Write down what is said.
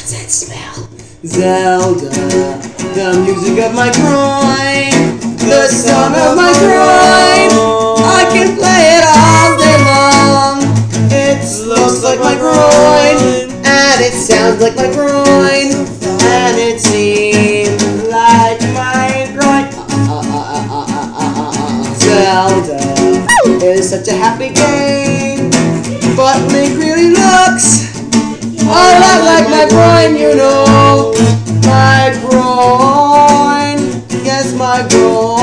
What's that smell? Zelda, the music of my groin, the song of my groin. I can play it all day long. It looks like my groin, and it sounds like my groin, and it seems like my groin. Zelda is such a happy game, but Link really looks a lot like my groin, you know. My groin, yes, my groin.